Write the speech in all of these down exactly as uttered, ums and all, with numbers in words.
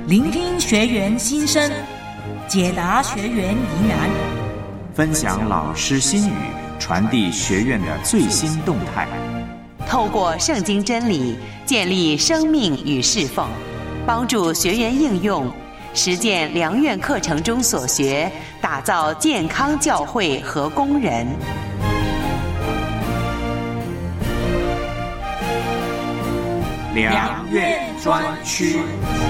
聆听学员心声，解答学员疑难， 分享老师心语，传递学院的最新动态。 透过圣经真理建立生命与侍奉，帮助学员应用实践良院课程中所学，打造健康教会和工人。 良院专区。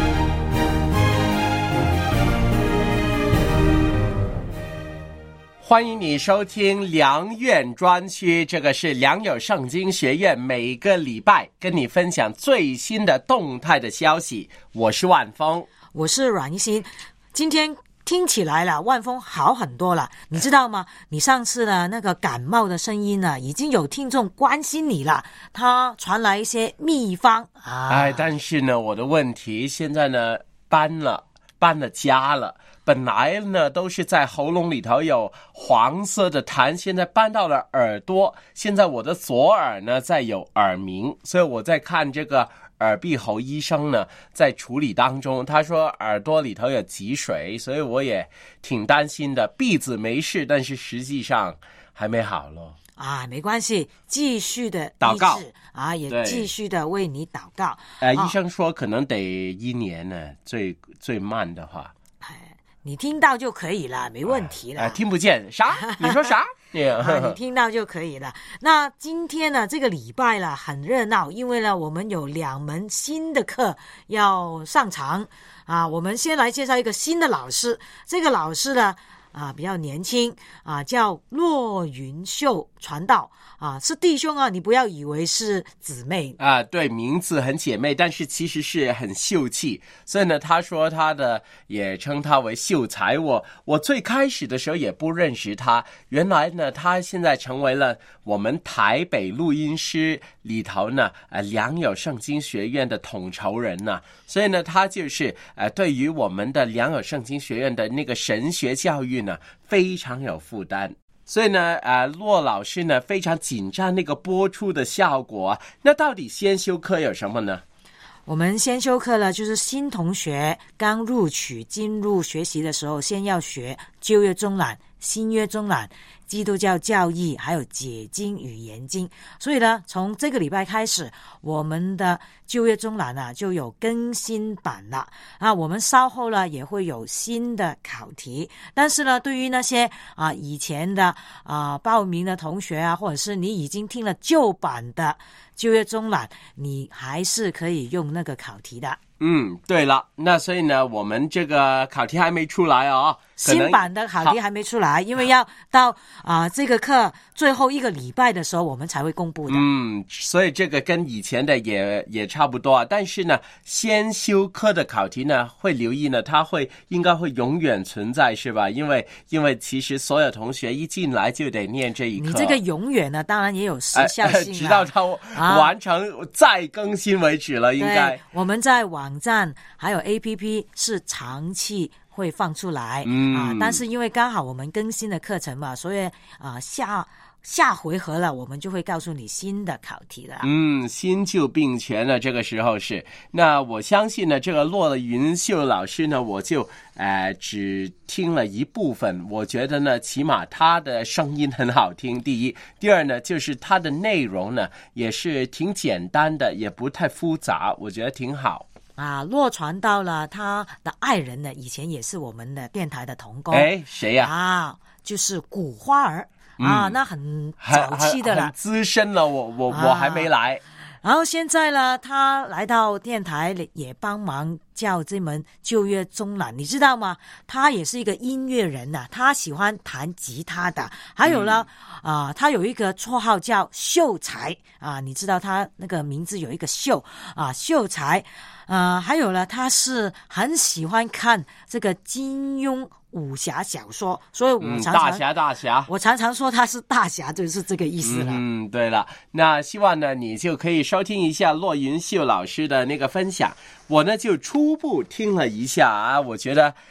欢迎你收听良院专区，这个是良友圣经学院每个礼拜跟你分享最新的动态的消息。我是万峰， 我是阮一心。今天听起来了，万峰好很多了，你知道吗？你上次的那个感冒的声音呢，已经有听众关心你了，他传来一些秘方啊。 哎，但是呢，我的问题现在呢搬了，搬了家了。本来呢都是在喉咙里头有黄色的痰，现在搬到了耳朵，现在我的左耳呢在有耳鸣，所以我在看这个耳鼻喉医生呢在处理当中，他说耳朵里头有积水，所以我也挺担心的。鼻子没事，但是实际上还没好咯。 啊，没关系，继续的祷告啊，也继续的为你祷告。 呃，医生说可能得一年呢，最最慢的话。 你听到就可以了，没问题了。 哎，听不见啥？你说啥？ 啊，你听到就可以了。那今天呢，这个礼拜了很热闹，因为呢，我们有两门新的课要上场啊。我们先来介绍一个新的老师，这个老师呢啊比较年轻啊，叫骆云秀传道啊，是弟兄啊，你不要以为是姊妹啊。对，名字很姐妹，但是其实是很秀气，所以呢，他说他的也称他为秀才。我我最开始的时候也不认识他，原来呢，他现在成为了我们台北录音师里头呢，呃，良友圣经学院的统筹人呢、啊，所以呢，他就是呃，对于我们的良友圣经学院的那个神学教育呢，非常有负担。所以呢，呃，骆老师呢非常紧张那个播出的效果啊。那到底先修课有什么呢？ 我们先修课呢，就是新同学刚入曲进入学习的时候，先要学旧约中览、新约中览、基督教教义，还有解经与研经。所以呢，从这个礼拜开始，我们的旧约中览呢就有更新版了啊。我们稍后呢也会有新的考题，但是呢，对于那些啊以前的啊报名的同学啊，或者是你已经听了旧版的旧约中览，你还是可以用那个考题的。 嗯，对了，那所以呢，我们这个考题还没出来哦， 新版的考题还没出来，因为要到啊、呃、这个课最后一个礼拜的时候，我们才会公布的。 嗯，所以这个跟以前的也也差不多啊。但是呢，先修课的考题呢，会留意呢，它会应该会永远存在，是吧？因为因为其实所有同学一进来就得念这一课。 你这个永远呢，当然也有时效性、啊， 直到它完成、啊、再更新为止了，应该。 我们在网网站还有 A P P 是长期会放出来、嗯、啊，但是因为刚好我们更新的课程嘛，所以啊下下回合了，我们就会告诉你新的考题了。 嗯，新旧并全了，这个时候是。那我相信呢，这个骆云秀老师呢，我就呃只听了一部分，我觉得呢，起码他的声音很好听。第一，第二呢，就是他的内容呢也是挺简单的，也不太复杂，我觉得挺好。 啊，骆传道了，他的爱人呢，以前也是我们的电台的同工。 哎，谁呀、 啊？啊，就是古花儿、嗯、啊，那很早期的了， 很资深了，我我、啊、我还没来。 然后现在呢，他来到电台也帮忙教这门旧约中览，你知道吗？他也是一个音乐人呐、啊，他喜欢弹吉他的。还有呢，啊、嗯呃，他有一个绰号叫秀才啊，你知道他那个名字有一个秀啊，秀才。呃，还有呢，他是很喜欢看这个金庸武侠小说，所以我常常、嗯、 大侠大侠， 我常常说他是大侠，就是这个意思了。 嗯，对了，那希望呢，你就可以收听一下骆云秀老师的那个分享。我呢就初步听了一下啊，我觉得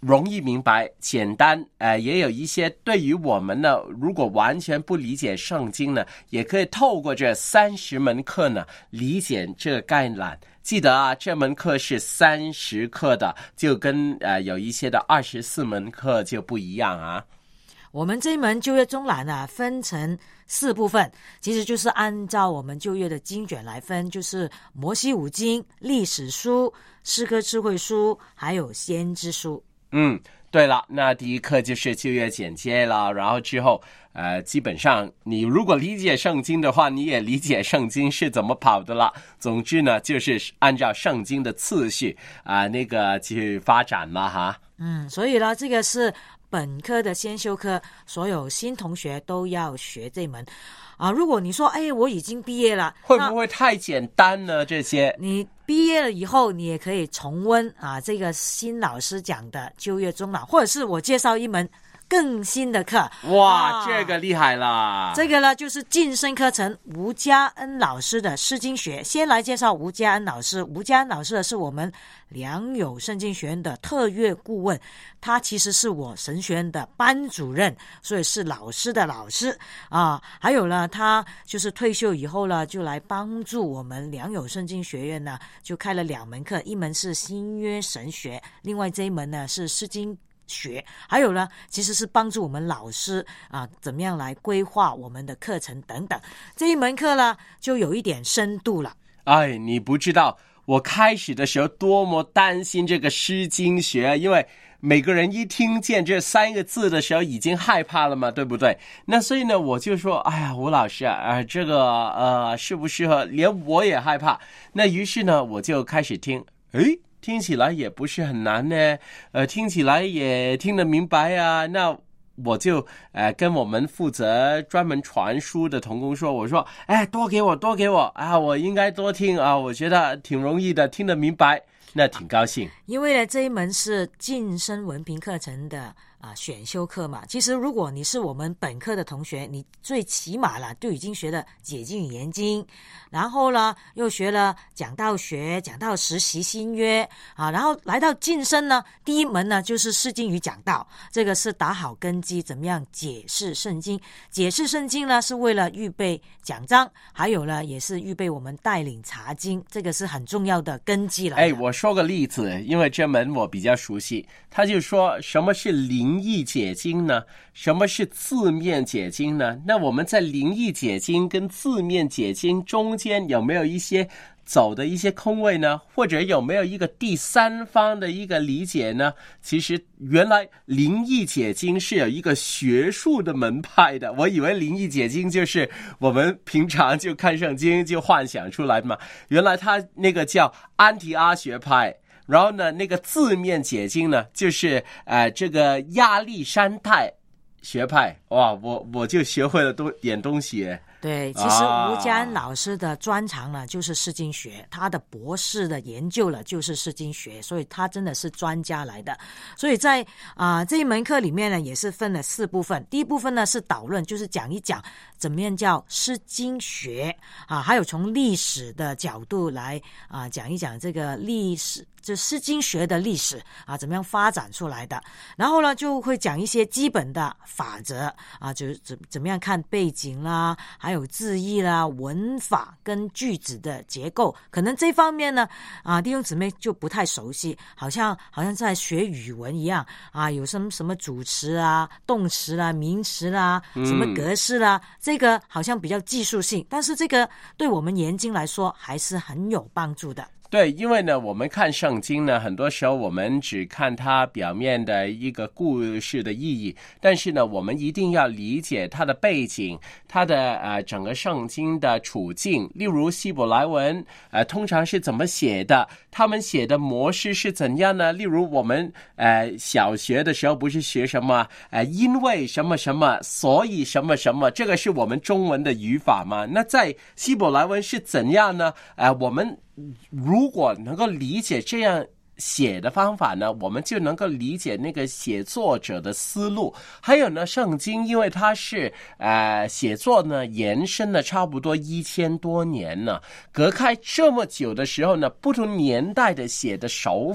容易明白简单，呃，也有一些对于我们呢，如果完全不理解圣经呢，也可以透过这三十门课呢理解这个概览。记得啊，这门课是三十课的，就跟呃有一些的二十四门课就不一样啊。 我们这一门旧约中览啊，分成四部分，其实就是按照我们旧约的经卷来分，就是摩西五经、历史书、诗歌智慧书，还有先知书。 嗯，对了，那第一课就是旧约简介了，然后之后呃，基本上你如果理解圣经的话，你也理解圣经是怎么跑的了。总之呢，就是按照圣经的次序啊、呃，那个去发展了哈。 嗯，所以呢，这个是本科的先修课，所有新同学都要学这门啊。如果你说，哎，我已经毕业了， 会不会太简单呢？这些你毕业了以后，你也可以重温啊，这个新老师讲的旧约中览，或者是我介绍一门更新的课。 哇、 啊、 这个厉害啦！ 这个呢就是晋升课程吴家恩老师的诗经学。先来介绍吴家恩老师。吴家恩老师是我们良友圣经学院的特约顾问，他其实是我神学院的班主任，所以是老师的老师啊。还有呢，他就是退休以后呢，就来帮助我们良友圣经学院呢，就开了两门课，一门是新约神学，另外这一门呢是诗经学。还有呢，其实是帮助我们老师啊，怎么样来规划我们的课程等等。这一门课呢，就有一点深度了。 哎，你不知道我开始的时候多么担心这个诗经学，因为每个人一听见这三个字的时候已经害怕了嘛，对不对？那所以呢，我就说，哎呀，吴老师啊，呃、这个呃适不适合？连我也害怕。那于是呢，我就开始听，诶。听起来也不是很难呢，呃，听起来也听得明白啊。那我就呃跟我们负责专门传书的同工说，我说，哎，多给我，多给我啊，我应该多听啊，我觉得挺容易的，听得明白，那挺高兴。 因为呢，这一门是晋升文凭课程的啊选修课嘛。其实如果你是我们本科的同学，你最起码啦都已经学了解经语言经，然后呢又学了讲道学、讲道实习新约啊，然后来到晋升呢，第一门呢就是诗经与讲道，这个是打好根基，怎么样解释圣经。解释圣经呢是为了预备讲章，还有呢也是预备我们带领查经，这个是很重要的根基了。 哎，我说个例子，因为这门我比较熟悉，他就说什么是灵意解经呢？什么是字面解经呢？那我们在灵意解经跟字面解经中间有没有一些走的一些空位呢？或者有没有一个第三方的一个理解呢？其实原来灵意解经是有一个学术的门派的，我以为灵意解经就是我们平常就看圣经就幻想出来的嘛，原来他那个叫安提阿学派。然后呢，那个字面解经呢，就是呃这个亚历山大学派。哇，我我就学会了多点东西。 对，其实吴家恩老师的专长呢就是诗经学，他的博士的研究了就是诗经学，所以他真的是专家来的。所以在啊、呃、这一门课里面呢，也是分了四部分。第一部分呢是导论，就是讲一讲怎么样叫诗经学啊，还有从历史的角度来啊讲一讲这个历史，就诗经学的历史啊怎么样发展出来的。然后呢就会讲一些基本的法则啊，就是怎怎么样看背景啦，还有字义啦、文法跟句子的结构，可能这方面呢啊弟兄姊妹就不太熟悉，好像好像在学语文一样啊，有什么什么主词啊、动词啦、名词啦、什么格式啦、嗯、这个好像比较技术性，但是这个对我们研经来说还是很有帮助的。 对，因为呢，我们看圣经呢，很多时候我们只看它表面的一个故事的意义，但是呢，我们一定要理解它的背景，它的呃整个圣经的处境。例如希伯来文，呃，通常是怎么写的？他们写的模式是怎样呢？例如我们呃小学的时候不是学什么呃因为什么什么，所以什么什么，这个是我们中文的语法嘛？那在希伯来文是怎样呢？呃，我们如果能够理解这样写的方法呢，我们就能够理解那个写作者的思路。还有呢，圣经因为它是呃写作呢延伸了差不多一千多年呢，隔开这么久的时候呢，不同年代的写的手法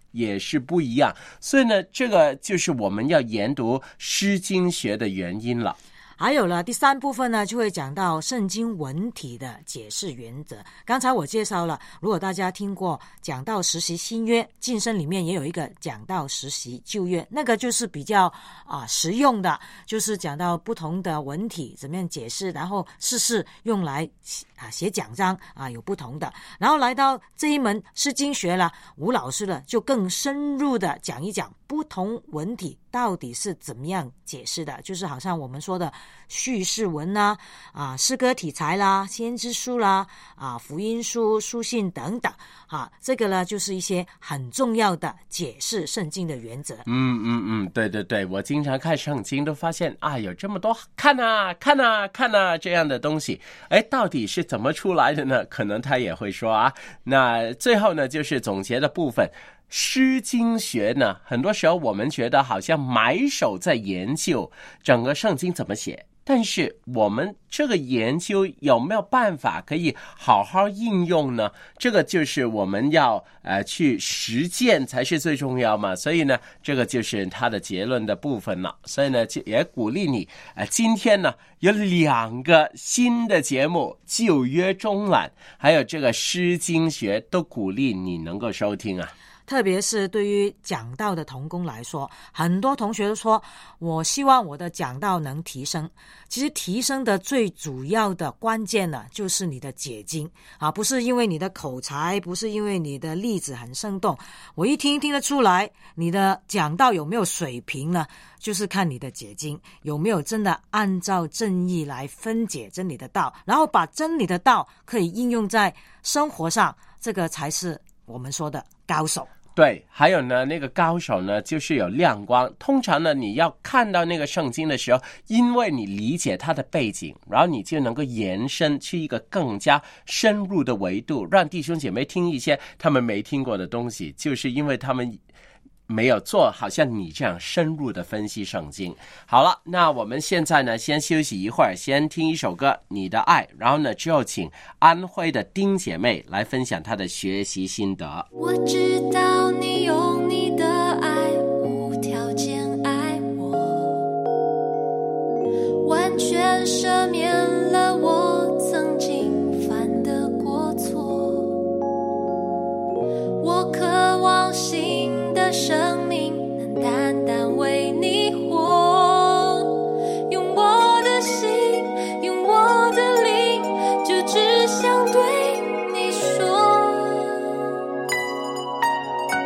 也是不一样。所以呢，这个就是我们要研读诗经学的原因了。 还有了第三部分呢，就会讲到圣经文体的解释原则。刚才我介绍了，如果大家听过讲道实习新约，晋升里面也有一个讲道实习旧约，那个就是比较啊实用的，就是讲到不同的文体怎么样解释，然后试试用来啊写讲章啊有不同的。然后来到这一门诗经学了，吴老师呢就更深入的讲一讲不同文体到底是怎么样解释的，就是好像我们说的叙事文啦、啊诗歌题材啦、先知书啦、啊福音书、书信等等，啊这个呢就是一些很重要的解释圣经的原则。 嗯嗯嗯，对对对，我经常看圣经都发现啊，有这么多看啊看啊看啊这样的东西，哎，到底是怎么出来的呢？可能他也会说啊。那最后呢，就是总结的部分。诗经学呢，很多时候我们觉得好像埋首在研究整个圣经怎么写，但是我们这个研究有没有办法可以好好应用呢？这个就是我们要呃去实践才是最重要嘛。所以呢，这个就是他的结论的部分了。所以呢，也鼓励你呃今天呢有两个新的节目，旧约中览还有这个诗经学，都鼓励你能够收听啊。 特别是对于讲道的同工来说，很多同学都说我希望我的讲道能提升。其实提升的最主要的关键呢，就是你的解经啊，不是因为你的口才，不是因为你的例子很生动，我一听听得出来你的讲道有没有水平呢？就是看你的解经有没有真的按照正义来分解真理的道，然后把真理的道可以应用在生活上，这个才是我们说的高手。 对，还有呢，那个高手呢，就是有亮光。通常呢，你要看到那个圣经的时候，因为你理解它的背景，然后你就能够延伸去一个更加深入的维度，让弟兄姐妹听一些他们没听过的东西，就是因为他们没有做好像你这样深入的分析圣经。好了，那我们现在呢先休息一会儿，先听一首歌《你的爱》，然后呢之后请安徽的丁姐妹来分享她的学习心得。 我知道你用你的爱无条件爱我，完全赦免了我曾经犯的过错，我渴望新的生命能单单为你活，用我的心，用我的灵，就只想对你说，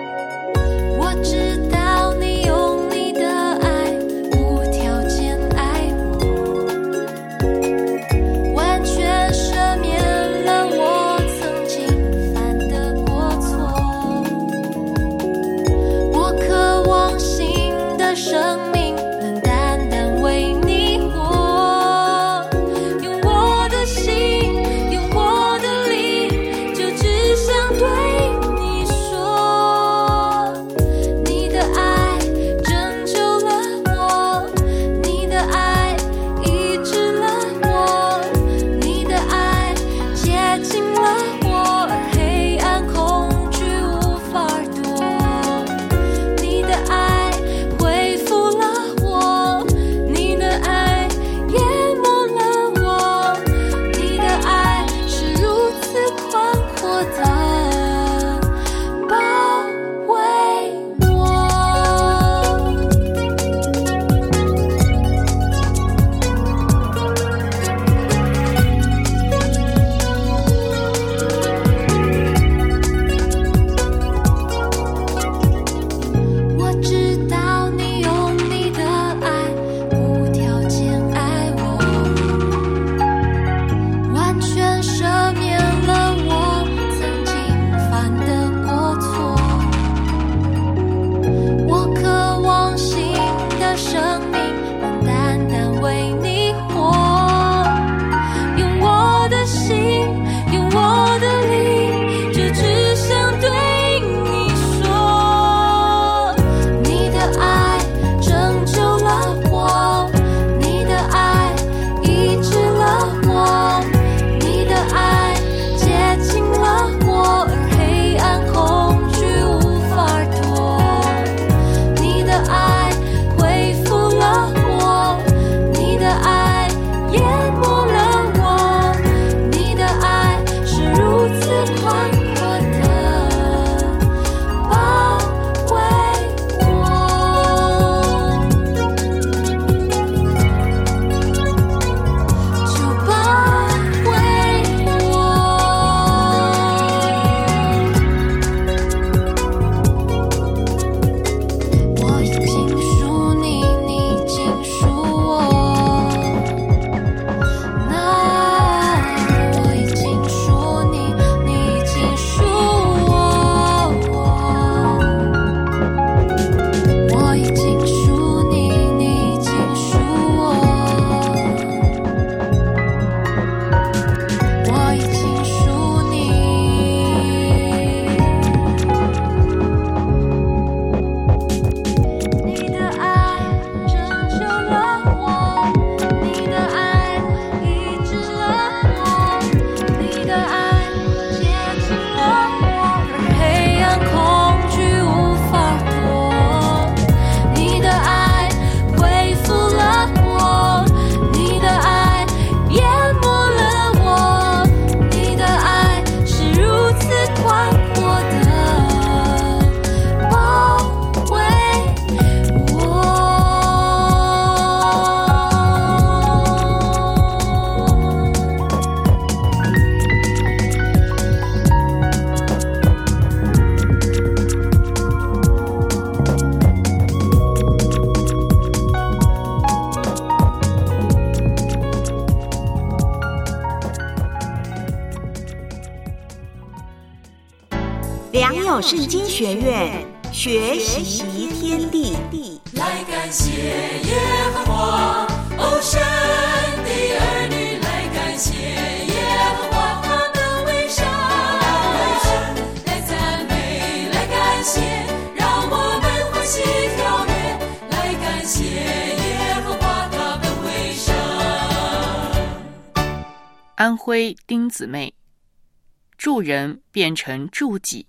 良友圣经学院，学习天地。 来感谢耶和华，哦，神的儿女来感谢耶和华，他的为善，来赞美，来感谢，让我们欢喜跳跃，来感谢耶和华，他的为善。 安徽丁姊妹，助人变成助己。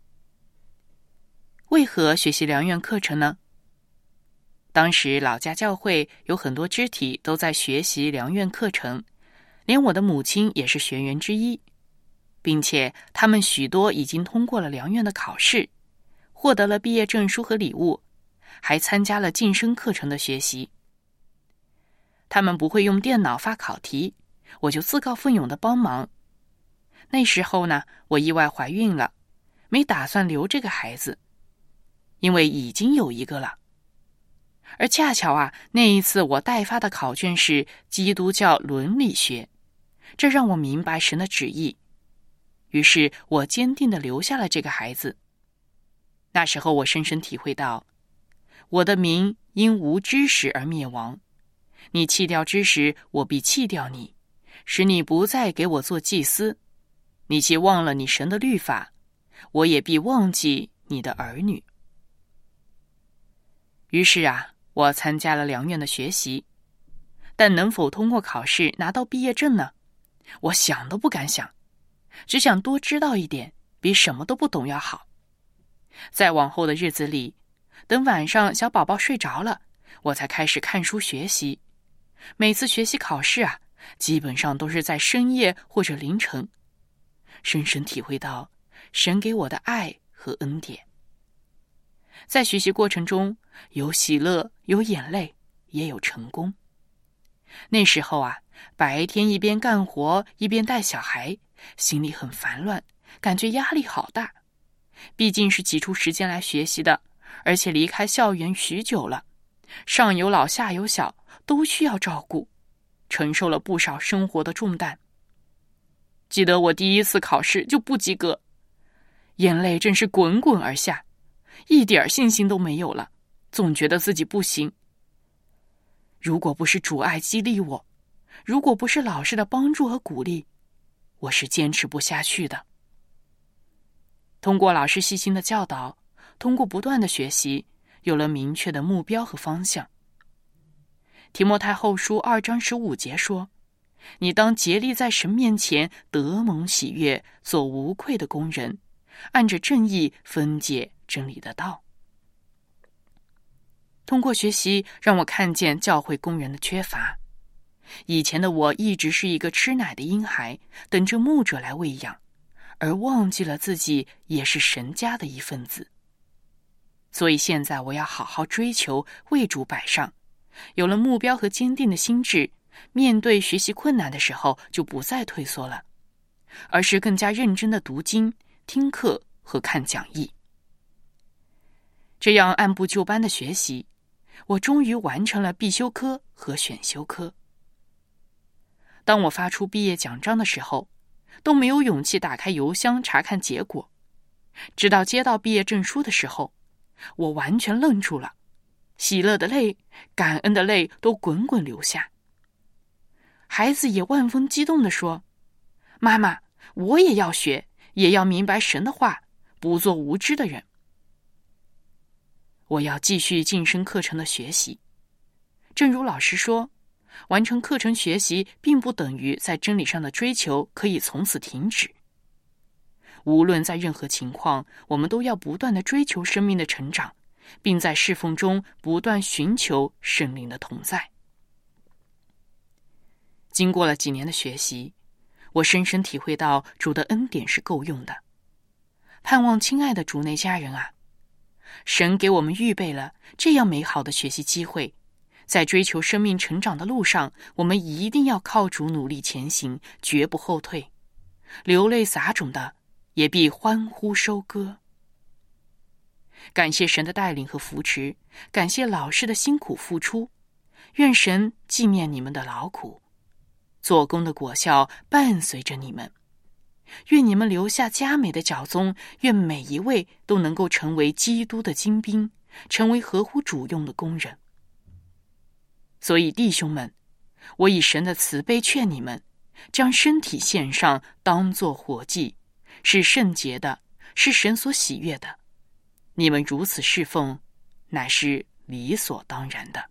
为何学习良缘课程呢？当时老家教会有很多肢体都在学习良缘课程，连我的母亲也是学员之一，并且他们许多已经通过了良缘的考试，获得了毕业证书和礼物，还参加了晋升课程的学习。他们不会用电脑发考题，我就自告奋勇地帮忙。那时候呢，我意外怀孕了，没打算留这个孩子，因为已经有一个了。而恰巧啊，那一次我代发的考卷是基督教伦理学，这让我明白神的旨意。于是我坚定地留下了这个孩子。那时候我深深体会到，我的民因无知识而灭亡，你弃掉知识，我必弃掉你，使你不再给我做祭司。你既忘了你神的律法，我也必忘记你的儿女。于是啊，我参加了良缘的学习，但能否通过考试拿到毕业证呢？我想都不敢想，只想多知道一点，比什么都不懂要好。在往后的日子里，等晚上小宝宝睡着了，我才开始看书学习。每次学习考试啊，基本上都是在深夜或者凌晨，深深体会到神给我的爱和恩典。在学习过程中，有喜乐，有眼泪，也有成功。那时候啊，白天一边干活一边带小孩，心里很烦乱，感觉压力好大。毕竟是挤出时间来学习的，而且离开校园许久了，上有老下有小，都需要照顾，承受了不少生活的重担。记得我第一次考试就不及格，眼泪真是滚滚而下，一点信心都没有了，总觉得自己不行。如果不是主爱激励我，如果不是老师的帮助和鼓励，我是坚持不下去的。通过老师细心的教导，通过不断的学习，有了明确的目标和方向。提摩太后书二章十五节说，你当竭力在神面前得蒙喜悦，做无愧的工人，按着正义分解真理的道。通过学习，让我看见教会工人的缺乏。以前的我一直是一个吃奶的婴孩，等着牧者来喂养，而忘记了自己也是神家的一份子。所以现在我要好好追求，为主摆上。有了目标和坚定的心智，面对学习困难的时候，就不再退缩了，而是更加认真地读经、听课和看讲义。这样按部就班的学习，我终于完成了必修科和选修科。当我发出毕业奖章的时候，都没有勇气打开邮箱查看结果。直到接到毕业证书的时候，我完全愣住了，喜乐的泪、感恩的泪都滚滚流下。孩子也万分激动地说，妈妈，我也要学，也要明白神的话，不做无知的人。我要继续晋升课程的学习。正如老师说，完成课程学习并不等于在真理上的追求可以从此停止。无论在任何情况，我们都要不断地追求生命的成长，并在侍奉中不断寻求圣灵的同在。经过了几年的学习，我深深体会到主的恩典是够用的。盼望亲爱的主内家人啊，神给我们预备了这样美好的学习机会，在追求生命成长的路上，我们一定要靠主努力前行，绝不后退。流泪撒种的，也必欢呼收割。感谢神的带领和扶持，感谢老师的辛苦付出，愿神纪念你们的劳苦，做工的果效伴随着你们。 愿你们留下佳美的脚踪，愿每一位都能够成为基督的精兵，成为合乎主用的工人。所以弟兄们，我以神的慈悲劝你们，将身体献上，当作活祭，是圣洁的，是神所喜悦的。你们如此侍奉，乃是理所当然的。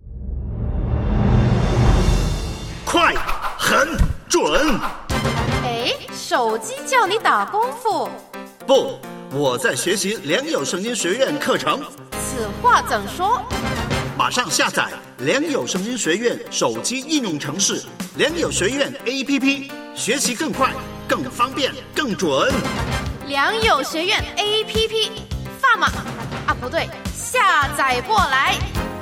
快、狠、准！ 哎，手机叫你打功夫？ 不，我在学习良友声音学院课程。 此话怎说？ 马上下载良友声音学院手机应用程式良友学院 A P P， 学习更快、更方便、更准。 良友学院 A P P， 发嘛啊不对，下载过来。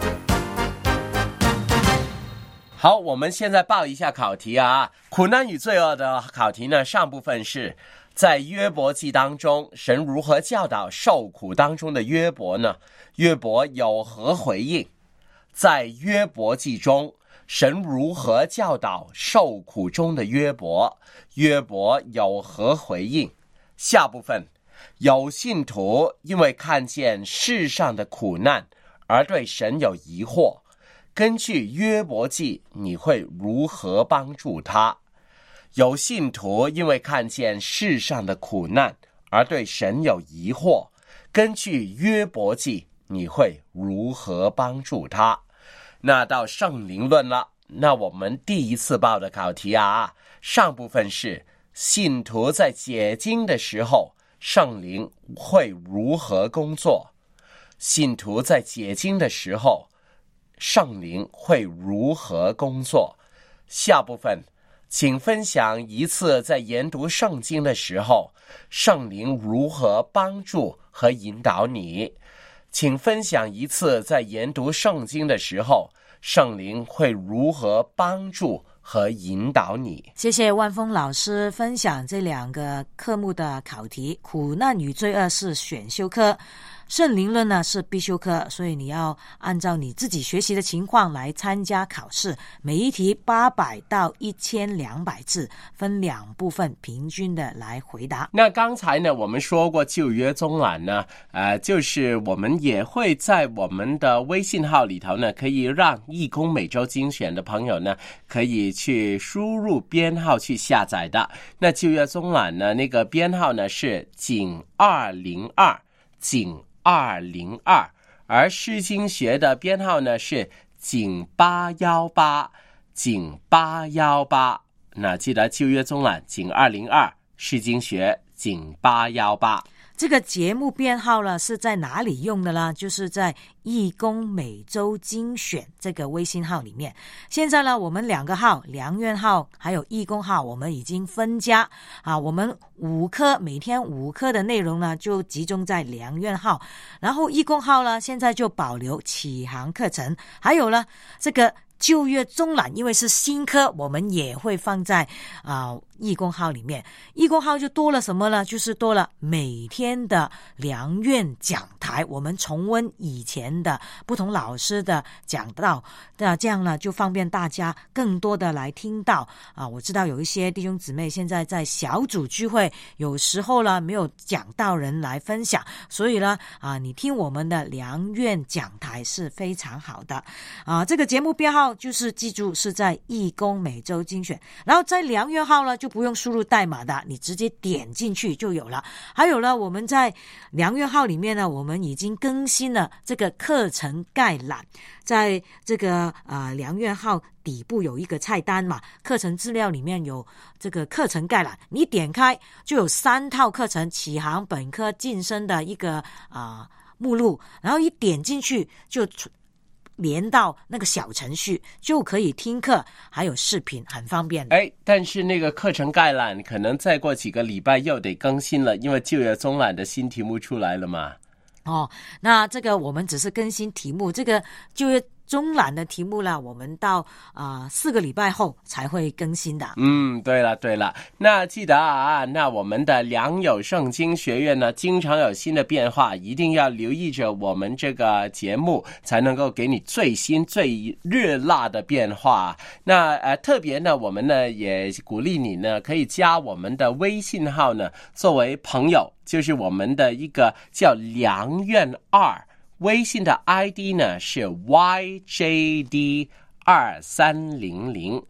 好，我们现在报一下考题啊。苦难与罪恶的考题呢，上部分是在约伯记当中，神如何教导受苦当中的约伯呢？约伯有何回应？在约伯记中，神如何教导受苦中的约伯？约伯有何回应？下部分，有信徒因为看见世上的苦难而对神有疑惑，根据约伯记，你会如何帮助他？有信徒因为看见世上的苦难而对神有疑惑，根据约伯记，你会如何帮助他？那到圣灵论了，那我们第一次报的考题啊，上部分是信徒在解经的时候，圣灵会如何工作？信徒在解经的时候，圣灵会如何工作？下部分，请分享一次在研读圣经的时候，圣灵如何帮助和引导你。请分享一次在研读圣经的时候，圣灵会如何帮助和引导你。 谢谢万峰老师分享这两个科目的考题。苦难与罪恶是选修科，圣灵论呢是必修科，所以你要按照你自己学习的情况来参加考试。每一题八百到一千两百字，分两部分平均的来回答。 那刚才呢，我们说过旧约中览呢，呃，就是我们也会在我们的微信号里头呢，可以让义工每周精选的朋友呢，可以去输入编号去下载的。那旧约中览呢，那个编号呢是井二零二，井二零二，而诗经学的编号呢是井八一八，井八一八。那记得旧约中览井二零二，诗经学井八一八。 这个节目编号呢是在哪里用的呢？就是在义工每周精选这个微信号里面。现在呢，我们两个号，良院号还有义工号，我们已经分家啊。我们五科每天五科的内容呢，就集中在良院号，然后义工号呢，现在就保留启航课程，还有呢这个旧约中览，因为是新科，我们也会放在啊、呃、义工号里面。义工号就多了什么呢？就是多了每天的良院讲台，我们重温以前的不同老师的讲道，那这样呢就方便大家更多的来听到啊。我知道有一些弟兄姊妹现在在小组聚会，有时候呢没有讲道人来分享，所以呢啊，你听我们的良院讲台是非常好的啊。这个节目编号就是记住是在义工每周精选，然后在良院号呢就不用输入代码的，你直接点进去就有了。还有呢，我们在良院号里面呢，我们已经更新了这个课程概览，在这个呃良院号底部有一个菜单嘛，课程资料里面有这个课程概览，你点开就有三套课程，启航、本科、晋升的一个啊、呃、目录，然后一点进去就连到那个小程序，就可以听课还有视频，很方便的。 哎，但是那个课程概览可能再过几个礼拜又得更新了，因为旧约中览的新题目出来了嘛。 哦，那这个我们只是更新题目，这个旧约中览的题目呢，我们到啊、呃、四个礼拜后才会更新的。 嗯，对了对了，那记得啊，那我们的良友圣经学院呢，经常有新的变化，一定要留意着我们这个节目，才能够给你最新最热辣的变化。那呃，特别呢，我们呢也鼓励你呢，可以加我们的微信号呢，作为朋友，就是我们的一个叫良院二。微信的 I D 呢是 Y J D 二三零零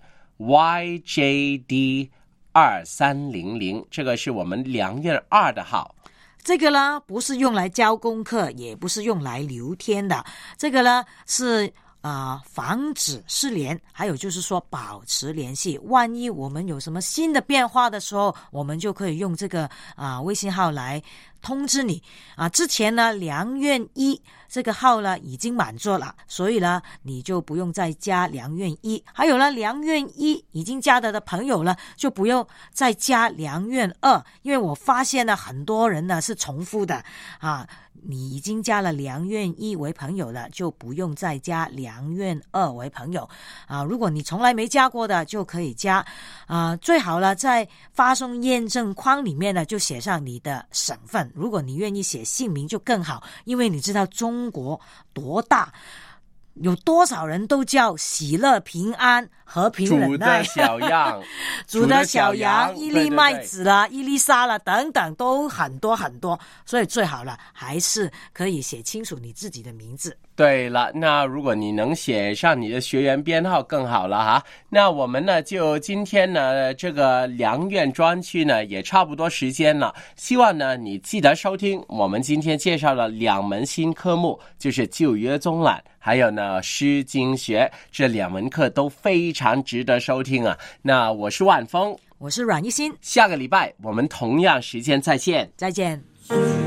Y J D 二三零零，这个是我们良院二的号。 这个呢不是用来教功课，也不是用来聊天的，这个呢是啊、呃，防止失联，还有就是说保持联系。万一我们有什么新的变化的时候，我们就可以用这个啊、呃、微信号来通知你啊。之前呢，良院一这个号呢已经满座了，所以呢你就不用再加良院一。还有呢，良院一已经加的的朋友呢，就不用再加良院二，因为我发现呢很多人呢是重复的啊。你已经加了良院一为朋友了，就不用再加良院二为朋友啊。如果你从来没加过的，就可以加啊。最好了，在发送验证框里面呢，就写上你的省份。如果你愿意写姓名就更好，因为你知道中国多大，有多少人都叫喜乐平安和平忍耐， 煮的小羊煮的小羊伊利麦子啦，伊丽莎啦等等都很多很多，所以最好了还是可以写清楚你自己的名字。 对了，那如果你能写上你的学员编号更好了哈。那我们呢就今天呢这个良院专区呢也差不多时间了，希望呢你记得收听。我们今天介绍了两门新科目，就是旧约中览还有呢诗经学，这两门课都非常值得收听啊。那我是万峰， 我是阮一心， 下个礼拜我们同样时间再见， 再见。